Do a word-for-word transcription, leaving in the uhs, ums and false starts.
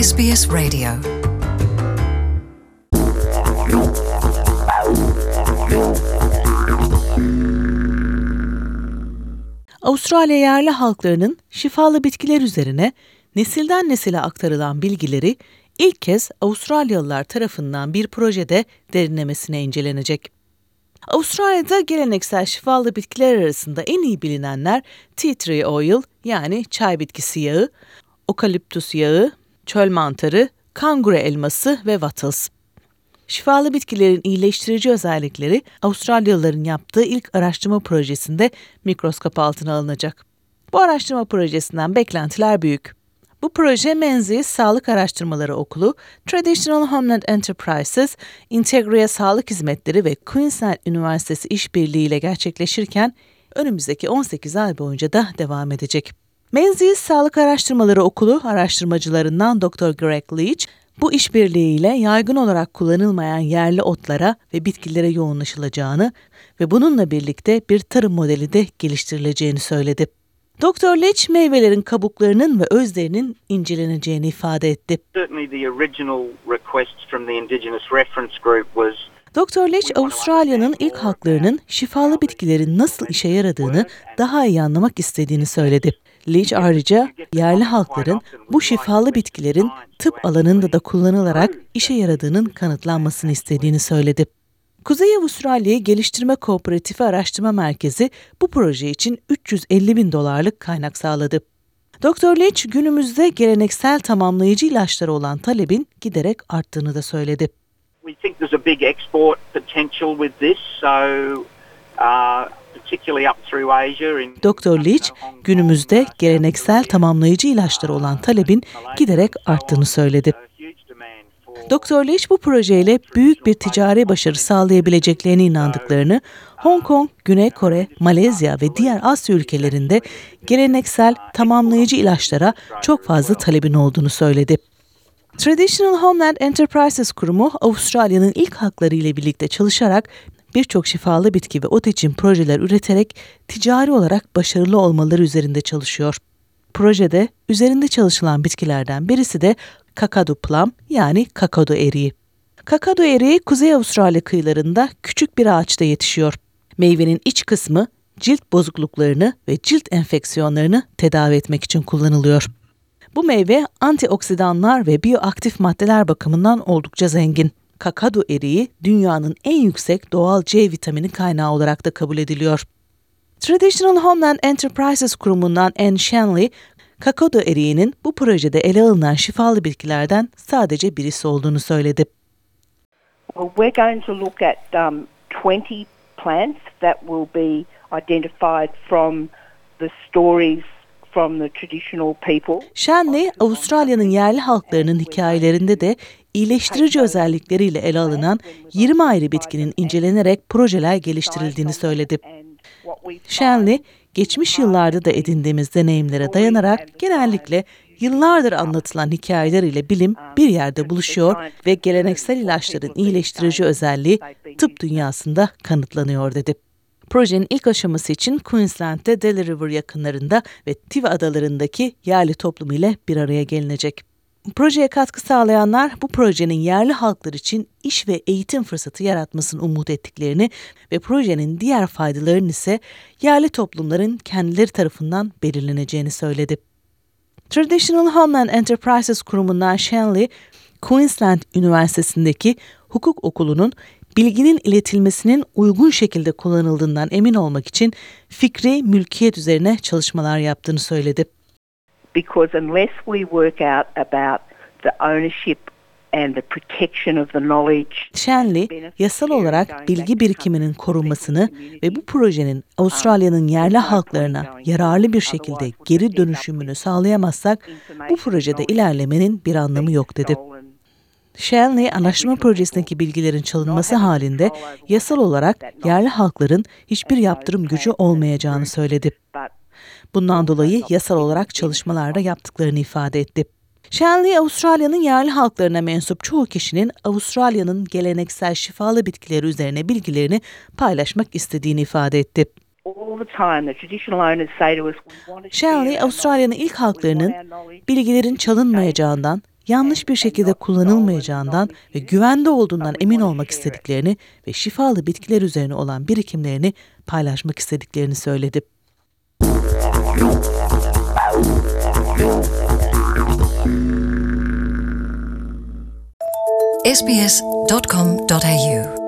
S B S Radio. Avustralya yerli halklarının şifalı bitkiler üzerine nesilden nesile aktarılan bilgileri ilk kez Avustralyalılar tarafından bir projede derinlemesine incelenecek. Avustralya'da geleneksel şifalı bitkiler arasında en iyi bilinenler tea tree oil yani çay bitkisi yağı, okaliptüs yağı, çöl mantarı, kanguru elması ve wattles. Şifalı bitkilerin iyileştirici özellikleri Avustralyalıların yaptığı ilk araştırma projesinde mikroskop altına alınacak. Bu araştırma projesinden beklentiler büyük. Bu proje Menzies Sağlık Araştırmaları Okulu, Traditional Homeland Enterprises, Integria Sağlık Hizmetleri ve Queensland Üniversitesi işbirliğiyle gerçekleşirken önümüzdeki on sekiz ay boyunca da devam edecek. Menzies Sağlık Araştırmaları Okulu araştırmacılarından doktor Greg Leach, bu işbirliğiyle yaygın olarak kullanılmayan yerli otlara ve bitkilere yoğunlaşılacağını ve bununla birlikte bir tarım modeli de geliştirileceğini söyledi. doktor Leach, meyvelerin kabuklarının ve özlerinin inceleneceğini ifade etti. doktor Leach, Avustralya'nın ilk halklarının şifalı bitkilerin nasıl işe yaradığını daha iyi anlamak istediğini söyledi. Leach ayrıca yerli halkların bu şifalı bitkilerin tıp alanında da kullanılarak işe yaradığının kanıtlanmasını istediğini söyledi. Kuzey Avustralya Geliştirme Kooperatifi Araştırma Merkezi bu proje için üç yüz elli bin dolarlık kaynak sağladı. doktor Leach, günümüzde geleneksel tamamlayıcı ilaçlara olan talebin giderek arttığını da söyledi. We think there's a big export potential with this, so uh, doktor Leach, günümüzde geleneksel tamamlayıcı ilaçlara olan talebin giderek arttığını söyledi. doktor Leach, bu projeyle büyük bir ticari başarı sağlayabileceklerine inandıklarını, Hong Kong, Güney Kore, Malezya ve diğer Asya ülkelerinde geleneksel tamamlayıcı ilaçlara çok fazla talebin olduğunu söyledi. Traditional Homeland Enterprises kurumu, Avustralya'nın ilk halkları ile birlikte çalışarak birçok şifalı bitki ve ot için projeler üreterek ticari olarak başarılı olmaları üzerinde çalışıyor. Projede üzerinde çalışılan bitkilerden birisi de kakadu plum yani kakadu eriği. Kakadu eriği Kuzey Avustralya kıyılarında küçük bir ağaçta yetişiyor. Meyvenin iç kısmı cilt bozukluklarını ve cilt enfeksiyonlarını tedavi etmek için kullanılıyor. Bu meyve antioksidanlar ve biyoaktif maddeler bakımından oldukça zengin. Kakadu eriği dünyanın en yüksek doğal C vitamini kaynağı olarak da kabul ediliyor. Traditional Homeland Enterprises kurumundan Anne Shanley, kakadu eriğinin bu projede ele alınan şifalı bitkilerden sadece birisi olduğunu söyledi. Well, we're going to look at um, twenty plants that will be identified from the stories from the traditional people. Shanley, Avustralya'nın yerli halklarının hikayelerinde de iyileştirici özellikleriyle ele alınan yirmi ayrı bitkinin incelenerek projeler geliştirildiğini söyledi. Shanley, geçmiş yıllarda da edindiğimiz deneyimlere dayanarak genellikle yıllardır anlatılan hikayeler ile bilim bir yerde buluşuyor ve geleneksel ilaçların iyileştirici özelliği tıp dünyasında kanıtlanıyor dedi. Projenin ilk aşaması için Queensland'de Daly River yakınlarında ve Tiva adalarındaki yerli toplum ile bir araya gelinecek. Projeye katkı sağlayanlar bu projenin yerli halklar için iş ve eğitim fırsatı yaratmasını umut ettiklerini ve projenin diğer faydalarının ise yerli toplumların kendileri tarafından belirleneceğini söyledi. Traditional Homeland Enterprises kurumundan Shanley, Queensland Üniversitesi'ndeki hukuk okulunun bilginin iletilmesinin uygun şekilde kullanıldığından emin olmak için fikri mülkiyet üzerine çalışmalar yaptığını söyledi. Because unless we work out about the ownership and the protection of the knowledge. Shanley, yasal olarak bilgi birikiminin korunmasını ve bu projenin Avustralya'nın yerli halklarına yararlı bir şekilde geri dönüşümünü sağlayamazsak bu projede ilerlemenin bir anlamı yok dedi. Shanley, araştırma projesindeki bilgilerin çalınması halinde yasal olarak yerli halkların hiçbir yaptırım gücü olmayacağını söyledi. Bundan dolayı yasal olarak çalışmalarda yaptıklarını ifade etti. Shanley, Avustralya'nın yerli halklarına mensup çoğu kişinin Avustralya'nın geleneksel şifalı bitkileri üzerine bilgilerini paylaşmak istediğini ifade etti. Shanley, Avustralya'nın ilk halklarının bilgilerin çalınmayacağından, yanlış bir şekilde kullanılmayacağından ve güvende olduğundan emin olmak istediklerini ve şifalı bitkiler üzerine olan birikimlerini paylaşmak istediklerini söyledi. s b s dot com dot a u